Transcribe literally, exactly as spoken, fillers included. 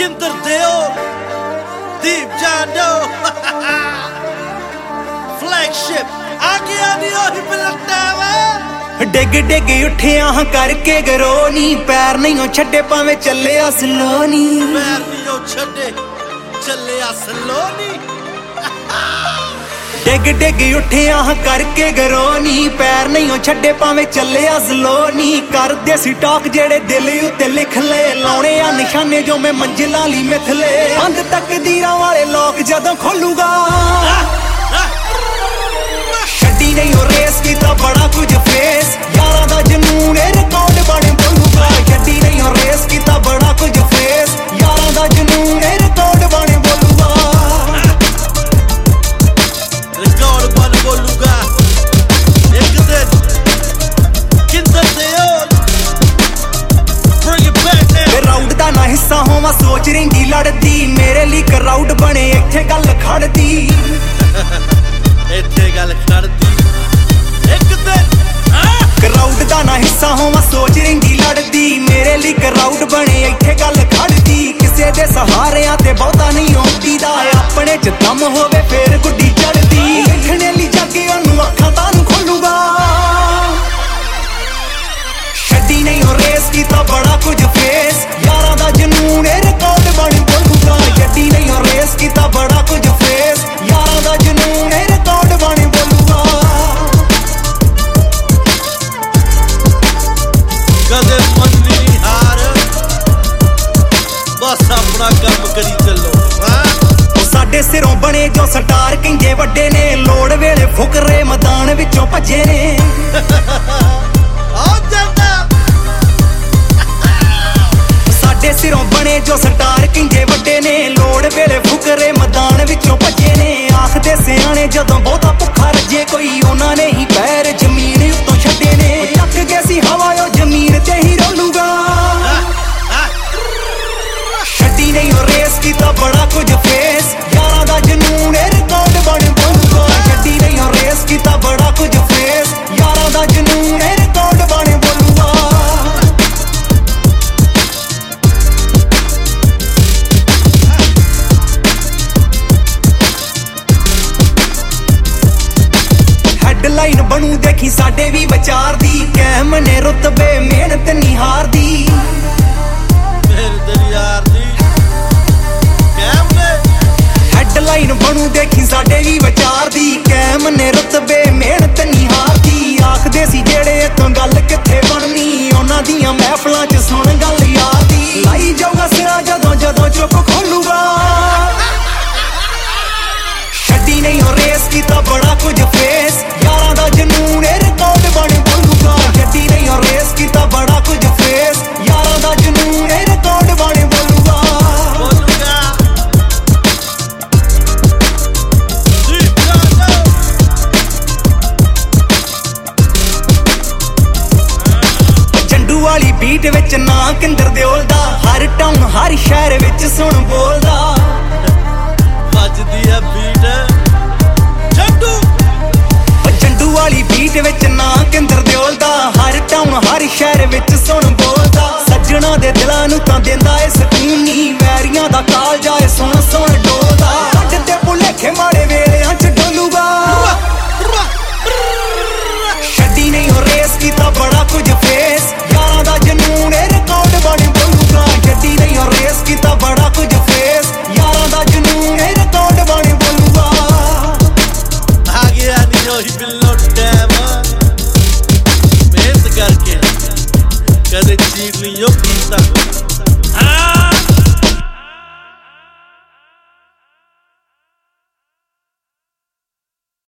Kinder Dior, Deep John Doe, flagship. आ गया नहीं ओही पलटता वा डिग डिग उठिया हाँ करके गरो नी पैर नहीं हो छड्डे भावें चले आ स्लो नी पैर नहीं हो छड्डे चले आ स्लो नी डिग डिग उठिया हाँ करके गरो नी पैर नहीं हो छड्डे भावें चले आ स्लो नी कर दे सी टॉक जेड़े दिल उत्ते लिख ले लाउणे आ निशाने जो मैं मंजिलां ली मिथले बंद तकदीरां वाले लोक जदों खोलूगा छड्डी नहीं हो रेस कीता बड़ा कुछ फेस यारां दा जनून ए रिकॉर्ड बन बोलूगा छड्डी नहीं हो रेस कीता बड़ा कुछ फेस यारां दा जनून ए रिकॉर्ड बन बोलूगा रिकॉर्ड बन बोलूगा एक दिन Kinder Dior bring it back now crowd दा ना हिस्सा होवां सोच रहिंदी लड़दी मेरे लिए क्राउड बने इत्थे गल खड़दी ਇੱਥੇ ਗੱਲ ਕਰਦੀ ਇੱਕ ਦਿਨ क्राउड दा ना हिस्सा होवां सोच रहिंदी लड़दी मेरे लिए क्राउड बने इत्थे गल खड़दी किसे दे सहारिਆਂ ते बहुता नहीं आउंदी दा अपने च दम होवे फेर गुड्डी चढ़दी देखने ਲਈ जाके ਉਹਨੂੰ ਅੱਖਾਂ ਤਾਨੂੰ ਖੋਲੂਗਾ ਛੱਡੀ ਨਹੀਂ ਹੋ ਰੇਸ ਕੀਤਾ ਬੜਾ ਕੁਝ ਫੇਸ ਯਾਰਾਂ ਦਾ ਜਨੂਨ ਇਹ ਰਿਕਾਰਡ ਬਣ ਬੋਲੂਗਾ ਛੱਡੀ ਨਹੀਂ ਹੋ ਰੇਸ ਕੀਤਾ ਬੜਾ ਕੁਝ ਫੇਸ ਯਾਰਾਂ ਦਾ ਜਨੂਨ ਇਹ ਰਿਕਾਰਡ ਬਣ ਬੋਲੂਗਾ ਕਦੇ ਮਨ ਨਹੀਂ ਹਾਰ ਬਸ ਆਪਣਾ ਕੰਮ ਕਰੀ ਚੱਲੋ ਹਾਂ ਸਾਡੇ ਸਿਰੋਂ ਬਣੇ ਜੋ ਸਟਾਰ ਕਹਿੰਦੇ ਵੱਡੇ ਨੇ ਲੋੜ ਵੇਲੇ ਫੁਕਰੇ ਮੈਦਾਨ ਵਿੱਚੋਂ ਭੱਜੇ ਨੇ ਆ ਜਾਂਦਾ ਸਾਡੇ ਸਿਰੋਂ ਬਣੇ ਜੋ ਸਟਾਰ ਕਹਿੰਦੇ ਵੱਡੇ ਨੇ ਲੋੜ ਵੇਲੇ ਫੁਕਰੇ ਮੈਦਾਨ ਵਿੱਚੋਂ ਭੱਜੇ ਨੇ ਆਖਦੇ ਸਿਆਣੇ ਜਦੋਂ ਬਹੁਤਾ ਭੁੱਖਾ ਰੱਜੇ ਕੋਈ ਉਹਨਾਂ ਨੇ ਹੀ ਪੈਰ ਜ਼ਮੀਨ ਉੱਤੋਂ ਛੱਡੇ ਨੇ ਚੱਕ ਗਏ ਸੀ ਹਵਾ ਉਹ ਜ਼ਮੀਨ ਤੇ ਹੀ ਰੋਲੂਗਾ ਛੱਡੀ ਨਹੀਂ ਹੋ ਰੇਸ ਕੀਤਾ ਬੜਾ ਕੁਝ ਫੇਸ ਯਾਰਾਂ ਦਾ ਜਨੂਨ ਇਹ ਰਿਕਾਰਡ ਬਣ ਬੋਲੂਗਾ ਛੱਡੀ ਨਹੀਂ ਹੋ ਰੇਸ ਕੀਤਾ ਬੜਾ ਕੁਝ ਫੇਸ ਯਾਰਾਂ ਦਾ ਜਨੂਨ ਇਹ ਰਿਕਾਰਡ ਬਣ ਬੋਲੂਗਾ ਹੈਡਲਾਈਨ ਬਣੂ ਦੇਖੀ ਸਾਡੇ ਵੀ ਵਿਚਾਰ ਦੀ ਕਾਇਮ ਨੇ ਰੁਤਬੇ ਮਿਹਨਤ ਨਹੀਂ ਹਾਰਦੀ ਮੇਰੇ ਦਿਲ ਯਾਰ ਦੀ ਕੈਮ ਨੇ ਹੈਡਲਾਈਨ ਬਣੂ ਦੇਖੀ ਸਾਡੇ ਵੀ ਵਿਚਾਰ ਦੀ ਕਾਇਮ ਨੇ ਰੁਤਬੇ ਮਿਹਨਤ ਨਹੀਂ ਹਾਰਦੀ ਆਖਦੇ ਸੀ ਜਿਹੜੇ ਇਤੋਂ ਗੱਲ ਕਿੱਥੇ ਬਣਨੀ ਉਹਨਾਂ ਦੀਆਂ ਮਹਿਫਲਾਂ 'ਚ ਸੁਣ ਗੱਲ ਯਾਰ ਦੀ ਲਾਈ ਜਾਊਗਾ ਸਿਰਾ ਜਦੋਂ ਜਦੋਂ ਚੁੱਪ ਖੋਲੂਗਾ ਛੱਡੀ ਨਹੀਂ ਹੋ ਰੇਸ ਕੀਤਾ ਬੜਾ ਕੁਝ ਫੇਸ ਯਾਰਾਂ ਦਾ ਜਨੂਨ ਇਹ ਰਿਕਾਰਡ ਬਣ ਬੋਲੂਗਾ ਛੱਡੀ ਨਹੀਂ ਹੋ ਰੇਸ ਕੀਤਾ ਬੜਾ ਕੁਝ ਫੇਸ ਯਾਰਾਂ ਦਾ ਜਨੂਨ ਇਹ ਰਿਕਾਰਡ ਬਣ ਬੋਲੂਗਾ ਬੋਲੂਗਾ Deep John Doe ਜੰਡੂ ਵਾਲੀ ਬੀਟ ਵਿੱਚ ਨਾਂ ਕਿੰਦਰ ਦਿਓਲ ਦਾ ਹਰ ਟਾਊਨ ਹਰ ਸ਼ਹਿਰ ਵਿੱਚ ਸੁਣ ਬੋਲਦਾ ਵੱਜਦੀ ਆ ਬੀਟ ਛੱਡੂ ਜੰਡੂ ਵਾਲੀ ਬੀਟ ਵਿੱਚ ਨਾਂ ਕਿੰਦਰ ਦਿਓਲ ਦਾ ਹਰ ਟਾਊਨ ਹਰ ਸ਼ਹਿਰ ਵਿੱਚ ਸੁਣ ਬੋਲਦਾ ਸੱਜਣਾ ਦੇ ਦਿਲਾਂ ਨੂੰ ਤਾਂ ਦਿੰਦਾ ਏ ਸਕੂਨ ਨੀ ਵੈਰੀਆਂ ਦਾ ਕਾਲ ਜਾਏ ਸੁਣ ਸੁਣ ਡੋਲਦਾ ਕੱਢ ਤੇ ਭੁਲੇਖੇ ਮਾੜੇ ਵੇਲਿਆਂ 'ਚ ਡੋਲੂਗਾ ਛੱਡੀ ਨਹੀਂ ਹੋ ਰੇਸ ਕੀਤਾ ਬੜਾ ਕੁਝ ਫੇਸ ਯਾਰਾਂ ਦਾ ਜਨੂਨ ਇਹ ਰਿਕਾਰਡ ਬਣ ਬੋਲੂਗਾ ਛੱਡੀ ਨਹੀਂ ਹੋ ਰੇਸ ਕੀਤਾ ਬੜਾ ਕੁਝ ਫੇਸ ਯਾਰਾਂ ਦਾ ਜਨੂਨ ਇਹ ਰਿਕਾਰਡ ਬਣ ਬੋਲੂਗਾ ਆ ਗਿਆ ਨਹੀਂ ਉਹੀ ਬਿੱਲੋ ਟਾਈਮ ਮਿਹਨਤ ਕਰਕੇ ਕਦੇ ਚੀਰ ਨਹੀਂ ਉਹ